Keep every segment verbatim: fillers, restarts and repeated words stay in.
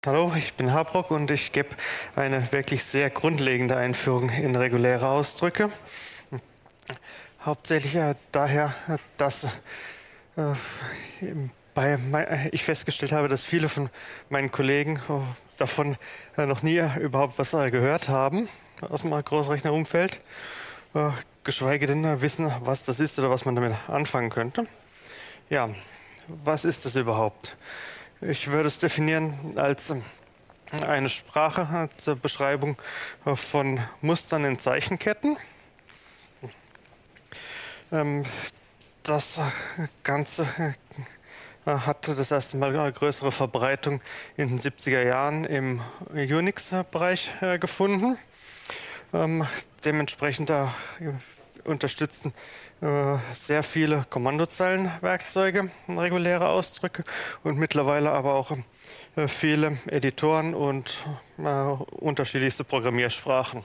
Hallo, ich bin Habrock und ich gebe eine wirklich sehr grundlegende Einführung in reguläre Ausdrücke. Hauptsächlich äh, daher, äh, dass äh, bei mein, ich festgestellt habe, dass viele von meinen Kollegen äh, davon äh, noch nie äh, überhaupt was äh, gehört haben aus dem Großrechnerumfeld, äh, geschweige denn äh, wissen, was das ist oder was man damit anfangen könnte. Ja, was ist das überhaupt? Ich würde es definieren als äh, eine Sprache äh, zur Beschreibung äh, von Mustern in Zeichenketten. Ähm, das Ganze äh, hatte das erste Mal eine größere Verbreitung in den siebziger Jahren im Unix-Bereich äh, gefunden. Ähm, dementsprechend äh, unterstützen äh, sehr viele Kommandozeilenwerkzeuge reguläre Ausdrücke und mittlerweile aber auch äh, viele Editoren und äh, unterschiedlichste Programmiersprachen.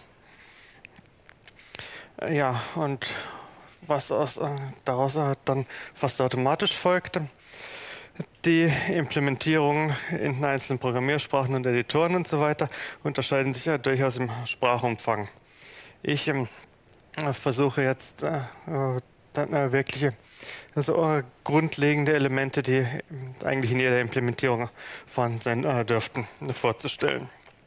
Äh, ja, und was aus, äh, daraus äh, dann fast automatisch folgte, die Implementierungen in den einzelnen Programmiersprachen und Editoren und so weiter unterscheiden sich ja durchaus im Sprachumfang. Ich ähm, versuche jetzt äh, dann äh, wirkliche also, äh, grundlegende Elemente, die eigentlich in jeder Implementierung vorhanden sein äh, dürften, vorzustellen.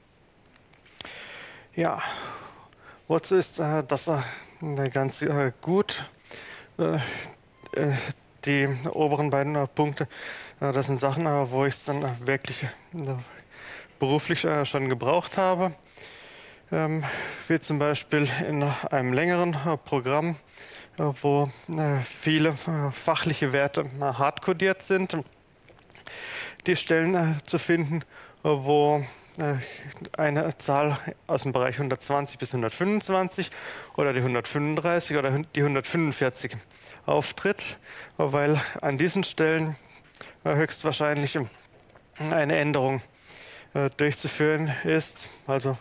Ja, wozu ist äh, das äh, ganz äh, gut? Äh, äh, die oberen beiden äh, Punkte, äh, das sind Sachen, äh, wo ich es dann äh, wirklich äh, beruflich äh, schon gebraucht habe. Ähm, wie zum Beispiel in einem längeren äh, Programm, äh, wo äh, viele äh, fachliche Werte äh, hardcodiert sind, die Stellen äh, zu finden, äh, wo äh, eine Zahl aus dem Bereich hundertzwanzig bis hundertfünfundzwanzig oder die hundertfünfunddreißig oder die hundertfünfundvierzig auftritt, weil an diesen Stellen äh, höchstwahrscheinlich eine Änderung äh, durchzuführen ist. Also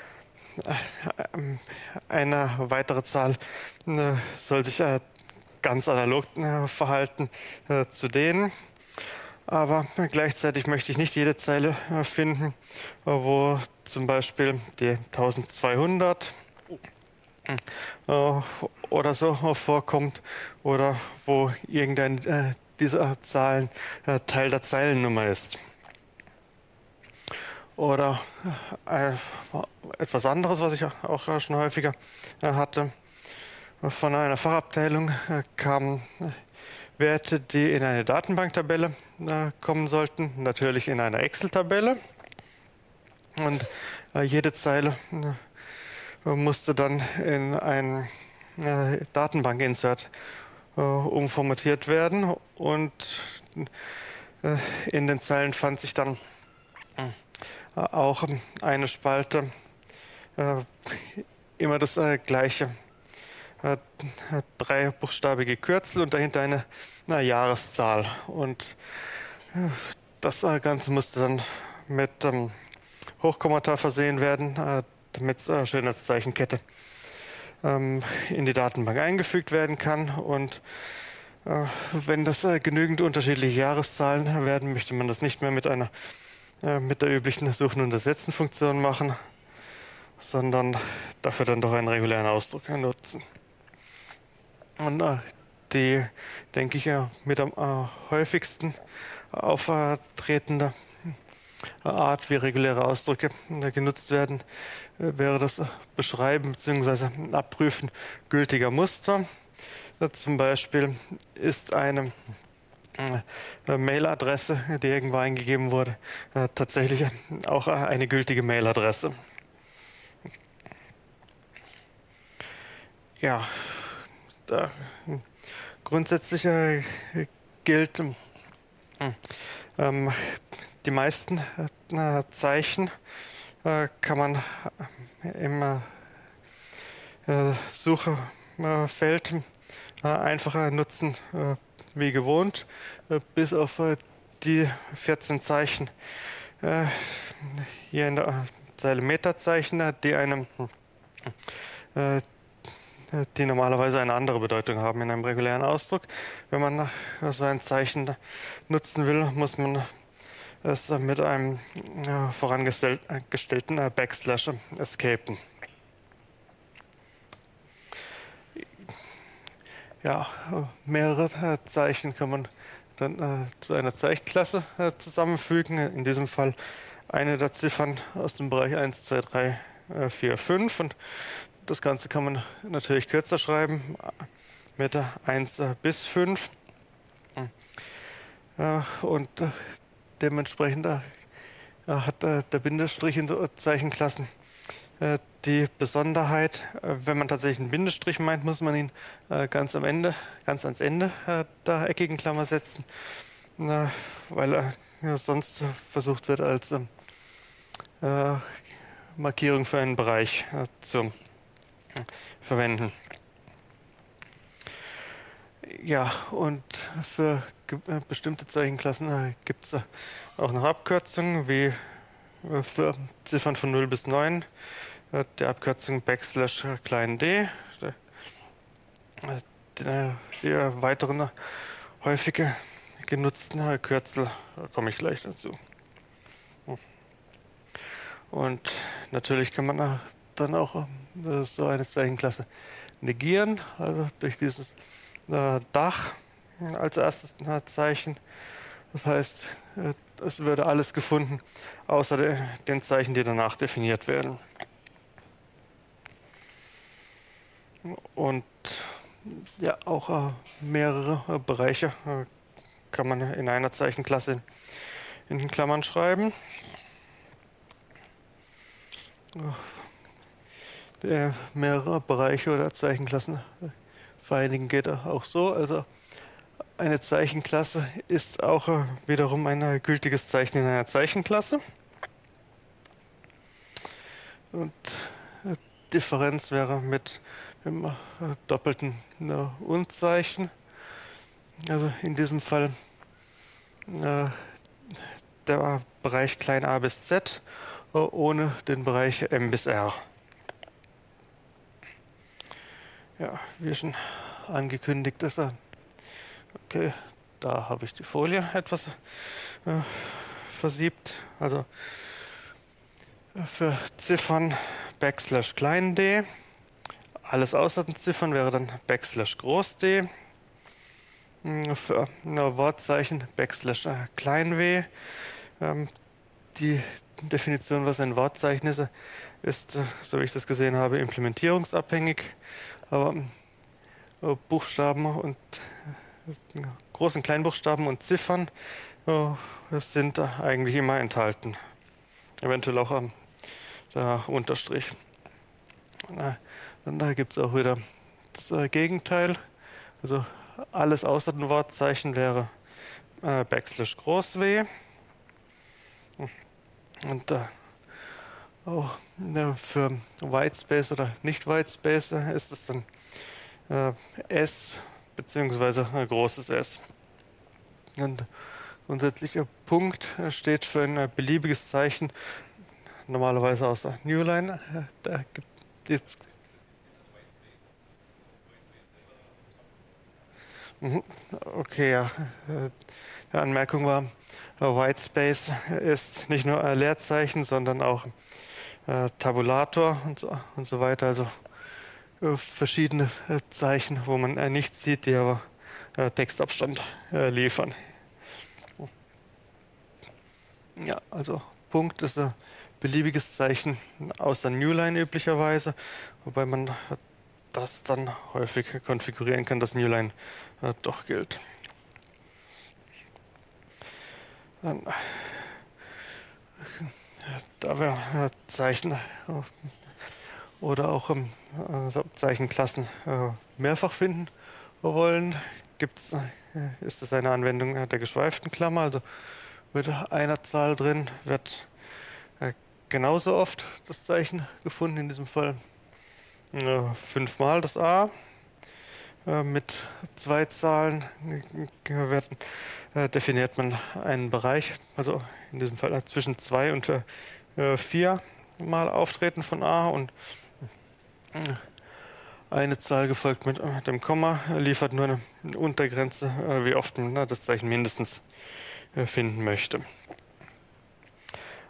eine weitere Zahl äh, soll sich äh, ganz analog äh, verhalten äh, zu denen. Aber äh, gleichzeitig möchte ich nicht jede Zeile äh, finden, äh, wo zum Beispiel die eintausendzweihundert äh, oder so äh, vorkommt oder wo irgendein äh, dieser Zahlen äh, Teil der Zeilennummer ist. Oder äh, etwas anderes, was ich auch schon häufiger äh, hatte. Von einer Fachabteilung äh, kamen Werte, die in eine Datenbanktabelle äh, kommen sollten, natürlich in einer Excel-Tabelle. Und äh, jede Zeile äh, musste dann in ein äh, Datenbank-Insert äh, umformatiert werden. Und äh, in den Zeilen fand sich dann auch eine Spalte, äh, immer das äh, gleiche, äh, dreibuchstabige Kürzel und dahinter eine, eine Jahreszahl. Und äh, das äh, Ganze musste dann mit ähm, Hochkommata versehen werden, äh, damit es äh, schön als Zeichenkette ähm, in die Datenbank eingefügt werden kann. Und äh, wenn das äh, genügend unterschiedliche Jahreszahlen werden, möchte man das nicht mehr mit einer mit der üblichen Suchen- und Ersetzen-Funktion machen, sondern dafür dann doch einen regulären Ausdruck nutzen. Und äh, die, denke ich, äh, mit am äh, häufigsten auftretende Art, wie reguläre Ausdrücke äh, genutzt werden, äh, wäre das Beschreiben bzw. Abprüfen gültiger Muster. Äh, zum Beispiel ist eine äh, Mailadresse, die irgendwo eingegeben wurde, äh, tatsächlich auch eine gültige Mailadresse. Ja, da grundsätzlich äh, gilt, ähm, die meisten äh, Zeichen äh, kann man im äh, Suchfeld äh, einfacher nutzen äh, wie gewohnt, äh, bis auf äh, die vierzehn Zeichen äh, hier in der Zeile Metazeichen, äh, die einem äh, die normalerweise eine andere Bedeutung haben in einem regulären Ausdruck. Wenn man so ein Zeichen nutzen will, muss man es mit einem äh, vorangestellten äh, Backslash escapen. Ja, mehrere äh, Zeichen kann man dann äh, zu einer Zeichenklasse äh, zusammenfügen. In diesem Fall eine der Ziffern aus dem Bereich eins, zwei, drei, vier, fünf. Und das Ganze kann man natürlich kürzer schreiben mit eins bis fünf. Äh, und äh, dementsprechend äh, hat äh, der Bindestrich in so Zeichenklassen äh, die Besonderheit, äh, wenn man tatsächlich einen Bindestrich meint, muss man ihn äh, ganz am Ende, ganz ans Ende äh, der eckigen Klammer setzen, äh, weil äh, ja, sonst versucht wird, als ähm, äh, Markierung für einen Bereich äh, zu äh, verwenden. Ja, und für äh, bestimmte Zeichenklassen äh, gibt es äh, auch noch Abkürzungen, wie äh, für Ziffern von null bis neun, äh, die Abkürzung Backslash äh, klein d. Der, äh, die, die äh, weiteren äh, häufige genutzten äh, Kürzel äh, komme ich gleich dazu. Und natürlich kann man äh, dann auch äh, so eine Zeichenklasse negieren, also durch dieses äh, Dach als erstes äh, Zeichen. Das heißt, äh, es würde alles gefunden, außer de, den Zeichen, die danach definiert werden. Und ja, auch äh, mehrere äh, Bereiche äh, kann man in einer Zeichenklasse in den Klammern schreiben. Der mehrere Bereiche oder Zeichenklassen vereinigen geht auch so. Also eine Zeichenklasse ist auch äh, wiederum ein gültiges Zeichen in einer Zeichenklasse. Und äh, Differenz wäre mit dem äh, doppelten äh, Unzeichen. Also in diesem Fall äh, der Bereich klein a bis z äh, ohne den Bereich m bis r. Ja, wie schon angekündigt ist er. Okay, da habe ich die Folie etwas äh, versiebt. Also äh, für Ziffern Backslash klein d. Alles außer den Ziffern wäre dann Backslash groß d. Für äh, Wortzeichen Backslash äh, klein w. Ähm, die Definition, was ein Wortzeichen ist, ist, äh, so wie ich das gesehen habe, implementierungsabhängig. Aber äh, Buchstaben und äh, Groß- und Kleinbuchstaben und Ziffern äh, sind äh, eigentlich immer enthalten. Eventuell auch ähm, der Unterstrich. Äh, dann da gibt es auch wieder das äh, Gegenteil. Also alles außer den Wortzeichen wäre äh, Backslash groß W. Und äh, oh, ja, für Whitespace oder nicht Whitespace äh, ist es dann äh, S beziehungsweise ein großes S. Und grundsätzlicher Punkt äh, steht für ein äh, beliebiges Zeichen, normalerweise aus der Newline. Äh, da gibt es Okay, ja. Die Anmerkung war, Whitespace ist nicht nur ein Leerzeichen, sondern auch äh, Tabulator und so, und so weiter. Also äh, verschiedene äh, Zeichen, wo man äh, nichts sieht, die aber äh, Textabstand äh, liefern. Ja, also Punkt ist ein beliebiges Zeichen aus der Newline üblicherweise, wobei man das dann häufig konfigurieren kann, dass Newline äh, doch gilt. Dann, da wir äh, Zeichen äh, oder auch ähm, äh, Zeichenklassen äh, mehrfach finden wollen, gibt's, äh, ist es eine Anwendung äh, der geschweiften Klammer. Also mit einer Zahl drin wird äh, genauso oft das Zeichen gefunden, in diesem Fall äh, fünfmal das A. Äh, mit zwei Zahlen äh, werden, äh, definiert man einen Bereich, also in diesem Fall äh, zwischen zwei und äh, vier Mal Auftreten von A, und äh, eine Zahl gefolgt mit äh, dem Komma liefert nur eine Untergrenze, äh, wie oft man äh, das Zeichen mindestens äh, finden möchte.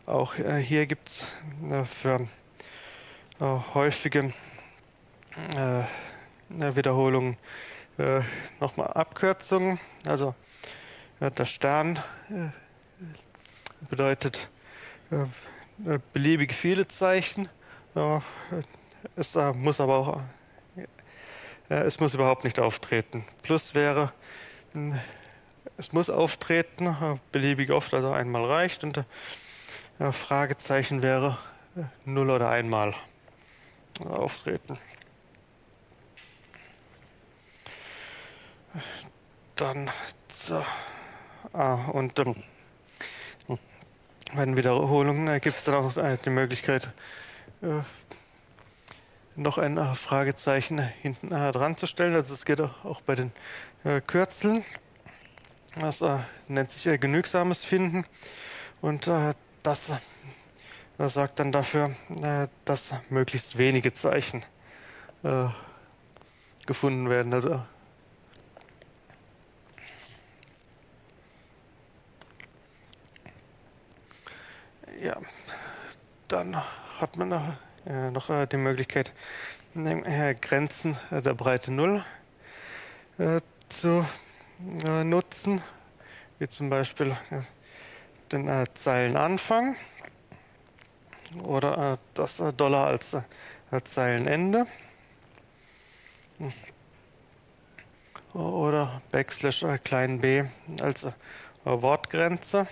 auch äh, hier gibt es äh, für äh, häufige äh, Wiederholungen äh, nochmal Abkürzungen. Also äh, der Stern äh, bedeutet äh, beliebig viele Zeichen. Äh, es äh, muss aber auch äh, es muss überhaupt nicht auftreten. Plus wäre äh, es muss auftreten, äh, beliebig oft, also einmal reicht. Und äh, Fragezeichen wäre äh, null oder einmal auftreten. Dann so. Ah, und ähm, bei den Wiederholungen äh, gibt es dann auch äh, die Möglichkeit, äh, noch ein äh, Fragezeichen hinten äh, dran zu stellen. Also es geht auch bei den äh, Kürzeln. Das äh, nennt sich äh, genügsames Finden. Und äh, das, das sorgt dann dafür, äh, dass möglichst wenige Zeichen äh, gefunden werden. Also ja, dann hat man noch, äh, noch äh, die Möglichkeit, äh, Grenzen äh, der Breite null äh, zu äh, nutzen, wie zum Beispiel äh, den äh, Zeilenanfang oder äh, das äh, Dollar als äh, Zeilenende oder Backslash äh, klein b als äh, Wortgrenze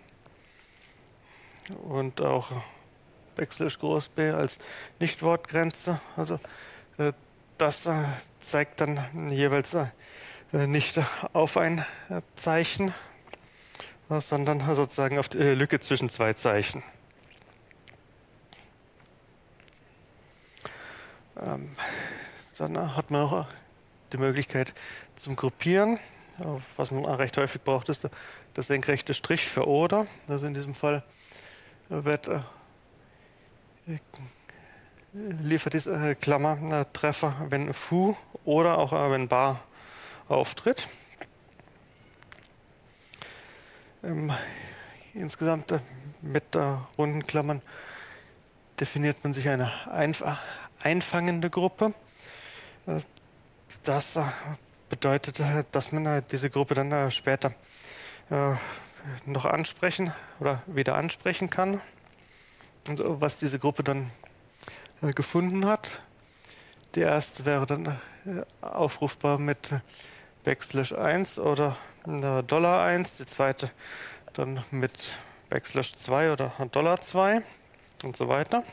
und auch Backslash groß b als Nicht-Wortgrenze. Also äh, das äh, zeigt dann jeweils äh, nicht auf ein äh, Zeichen, sondern sozusagen auf die Lücke zwischen zwei Zeichen. Ähm, dann hat man auch die Möglichkeit zum Gruppieren. Was man recht häufig braucht, ist der senkrechte Strich für oder. Also in diesem Fall wird, äh, liefert diese äh, Klammer äh, Treffer, wenn Fu oder auch äh, wenn Bar auftritt. Ähm, insgesamt äh, mit äh, runden Klammern definiert man sich eine einf einfangende Gruppe. Äh, das äh, bedeutet, äh, dass man äh, diese Gruppe dann äh, später äh, noch ansprechen oder wieder ansprechen kann. Also, was diese Gruppe dann äh, gefunden hat. Die erste wäre dann äh, aufrufbar mit Backslash eins oder äh, Dollar eins, die zweite dann mit Backslash zwei oder Dollar zwei und so weiter.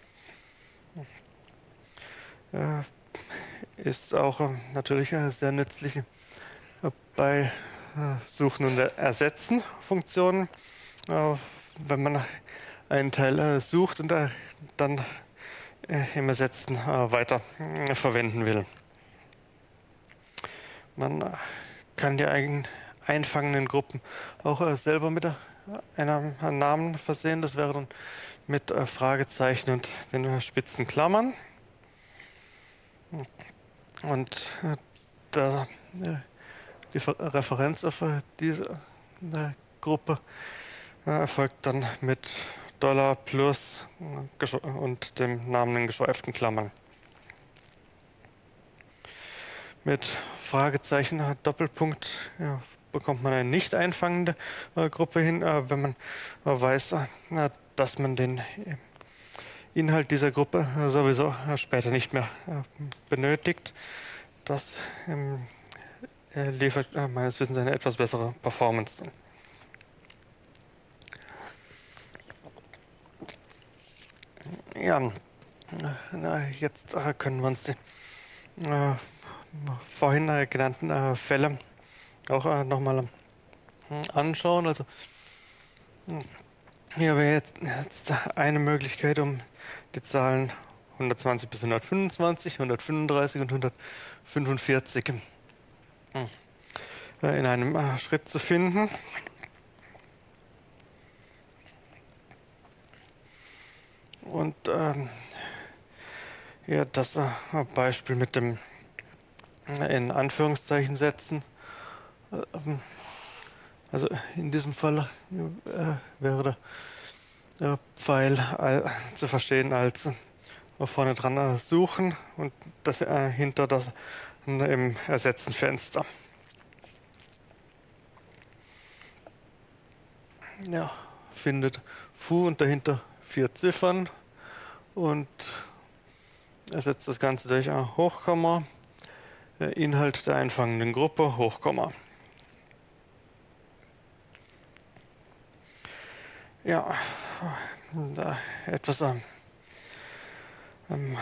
Äh, ist auch äh, natürlich äh, sehr nützlich äh, bei äh, Suchen und Ersetzen Funktionen. Äh, wenn man einen Teil äh, sucht und äh, dann äh, im Ersetzen äh, weiter äh, verwenden will. Man äh, kann die eigenen einfangenden Gruppen auch äh, selber mit äh, einem Namen versehen. Das wäre dann mit äh, Fragezeichen und den äh, spitzen Klammern. Und äh, da, äh, die Referenz auf äh, diese äh, Gruppe äh, erfolgt dann mit Dollar plus äh, und dem Namen in geschweiften Klammern. Mit Fragezeichen, äh, Doppelpunkt ja, bekommt man eine nicht einfangende äh, Gruppe hin, äh, wenn man äh, weiß, äh, dass man den Inhalt dieser Gruppe äh, sowieso äh, später nicht mehr äh, benötigt. Das ähm, äh, liefert äh, meines Wissens eine etwas bessere Performance. Ja, na, jetzt äh, können wir uns die äh, vorhin äh, genannten äh, Fälle auch äh, nochmal äh, anschauen. Also hier wäre jetzt, jetzt eine Möglichkeit, um die Zahlen hundertzwanzig bis hundertfünfundzwanzig, hundertfünfunddreißig und hundertfünfundvierzig äh, in einem äh, Schritt zu finden. Und ähm, ja, das äh, Beispiel mit dem äh, in Anführungszeichen setzen. Äh, also in diesem Fall äh, wäre äh, Pfeil all, zu verstehen als äh, vorne dran äh, suchen und das äh, hinter das äh, im Ersetzen Fenster. Ja, findet Foo und dahinter vier Ziffern und ersetzt das Ganze durch ein Hochkomma, äh, Inhalt der einfangenden Gruppe, Hochkomma. Ja, da etwas ähm, ähm,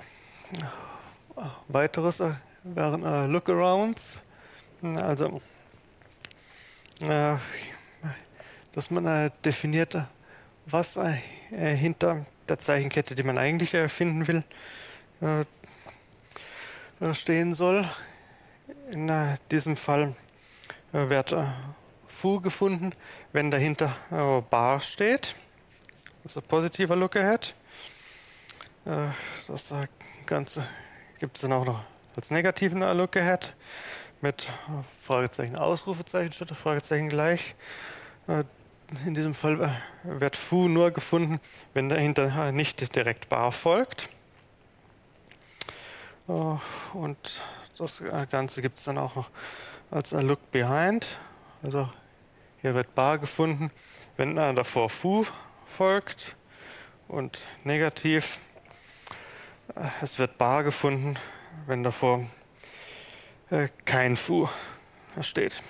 weiteres äh, wären äh, Lookarounds, also äh, dass man äh, definiert, was äh, hinter der Zeichenkette, die man eigentlich erfinden will, äh, stehen soll. In äh, diesem Fall äh, wird äh, Foo gefunden, wenn dahinter äh, Bar steht, also positiver Lookahead. Äh, das äh, Ganze gibt es dann auch noch als negativen äh, Lookahead mit äh, Fragezeichen, Ausrufezeichen statt Fragezeichen gleich. Äh, in diesem Fall äh, wird Foo nur gefunden, wenn dahinter äh, nicht direkt Bar folgt. Äh, und das äh, Ganze gibt es dann auch noch als ein Look Behind. Also hier wird Bar gefunden, wenn äh, davor Foo folgt und negativ. Äh, es wird Bar gefunden, wenn davor äh, kein Foo steht.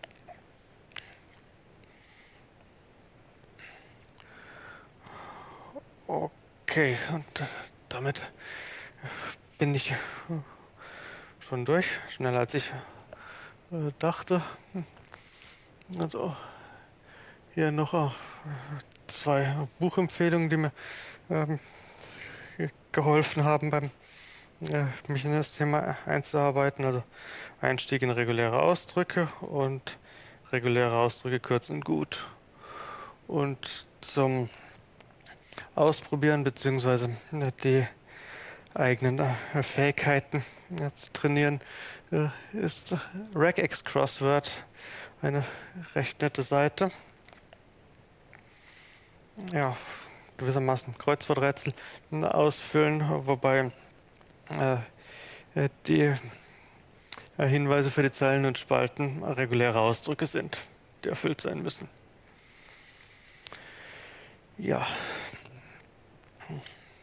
Okay, und damit bin ich schon durch, schneller als ich äh, dachte. Also hier noch äh, zwei Buchempfehlungen, die mir ähm, geholfen haben, beim, äh, mich in das Thema einzuarbeiten. Also Einstieg in reguläre Ausdrücke und reguläre Ausdrücke kurz und gut. Und zum Ausprobieren bzw. die eigenen äh, Fähigkeiten äh, zu trainieren, äh, ist Regex Crossword eine recht nette Seite. Ja, gewissermaßen Kreuzworträtsel ausfüllen, wobei äh, die äh, Hinweise für die Zeilen und Spalten reguläre Ausdrücke sind, die erfüllt sein müssen. Ja. Und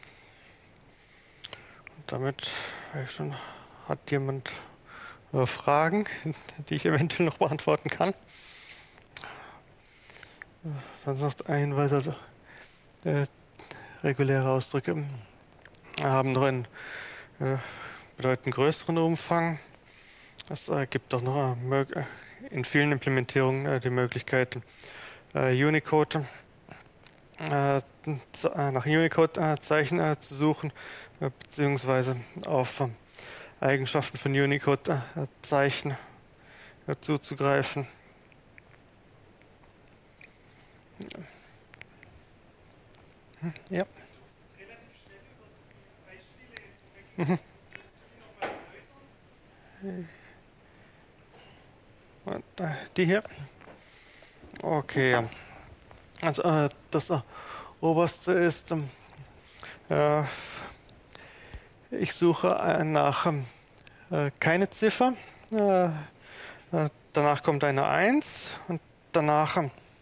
damit schon, hat jemand äh, Fragen, die ich eventuell noch beantworten kann. Äh, sonst noch ein Hinweis, also äh, reguläre Ausdrücke haben noch einen äh, bedeutend größeren Umfang. Es äh, gibt auch noch äh, in vielen Implementierungen äh, die Möglichkeit, äh, Unicode äh, nach Unicode-Zeichen äh, zu suchen, äh, beziehungsweise auf äh, Eigenschaften von Unicode-Zeichen äh, zuzugreifen. Ja. Mhm. Und, äh, die hier. Okay. Also äh, das äh, oberste ist, äh, ich suche äh, nach äh, keine Ziffer. Äh, äh, danach kommt eine eins und danach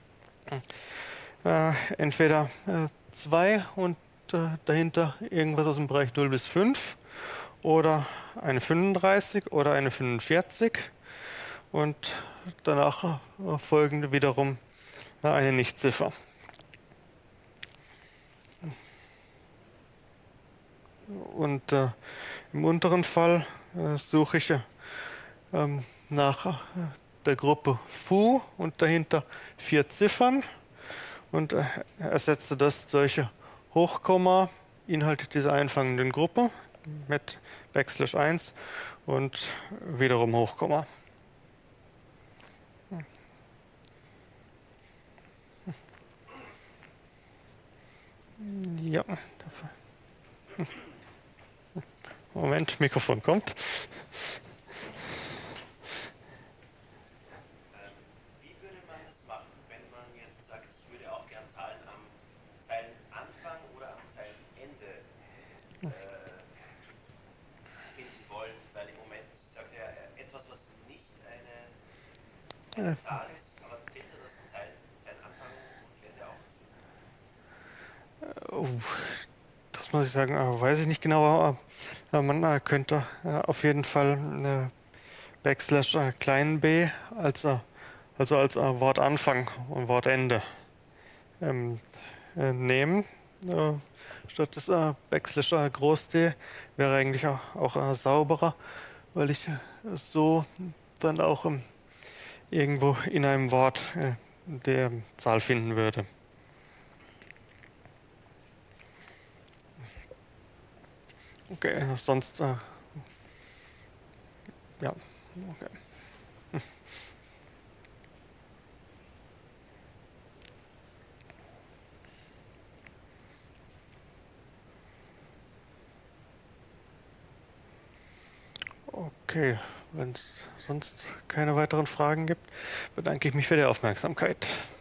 äh, entweder äh, zwei und äh, dahinter irgendwas aus dem Bereich null bis fünf oder eine fünfunddreißig oder eine fünfundvierzig und danach äh, folgende wiederum äh, eine Nichtziffer. Und äh, im unteren Fall äh, suche ich äh, nach äh, der Gruppe Foo und dahinter vier Ziffern und äh, ersetze das durch Hochkomma, Inhalt dieser einfangenden Gruppe mit Backslash eins und wiederum Hochkomma. Ja. Moment, Mikrofon kommt. Wie würde man das machen, wenn man jetzt sagt, ich würde auch gern Zahlen am Äh, Zahl ist, aber zählt er das Zeit, Zeitanfang und Ende auch oh, das muss ich sagen, äh, weiß ich nicht genau, aber äh, man äh, könnte äh, auf jeden Fall äh, Backslash äh, kleinen b als, äh, also als äh, Wortanfang und Wortende ähm, äh, nehmen. Äh, statt des äh, Backslash äh, Groß D wäre eigentlich auch, auch äh, sauberer, weil ich äh, so dann auch ähm, irgendwo in einem Wort äh, der Zahl finden würde. Okay, äh, sonst, äh, ja, okay. Okay, wenn es sonst keine weiteren Fragen gibt, bedanke ich mich für die Aufmerksamkeit.